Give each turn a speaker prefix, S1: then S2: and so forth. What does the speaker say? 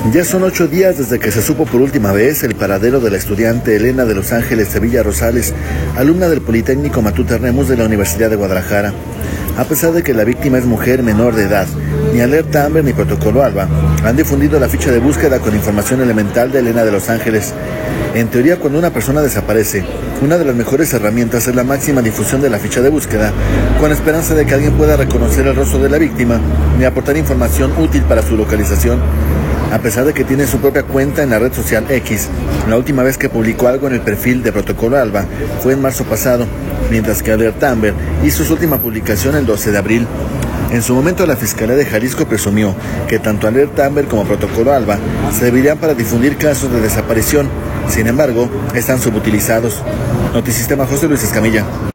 S1: Ya son 8 días desde que se supo por última vez el paradero de la estudiante Elena de Los Ángeles Sevilla Rosales, alumna del Politécnico Matute Remus de la Universidad de Guadalajara. A pesar de que la víctima es mujer menor de edad, ni Alerta Amber ni Protocolo Alba han difundido la ficha de búsqueda con información elemental de Elena de Los Ángeles. En teoría, cuando una persona desaparece, una de las mejores herramientas es la máxima difusión de la ficha de búsqueda, con la esperanza de que alguien pueda reconocer el rostro de la víctima y aportar información útil para su localización. A pesar de que tiene su propia cuenta en la red social X, la última vez que publicó algo en el perfil de Protocolo Alba fue en marzo pasado, mientras que Alerta Amber hizo su última publicación el 12 de abril. En su momento, la Fiscalía de Jalisco presumió que tanto Alerta Amber como Protocolo Alba servirían para difundir casos de desaparición. Sin embargo, están subutilizados. Notisistema, José Luis Escamilla.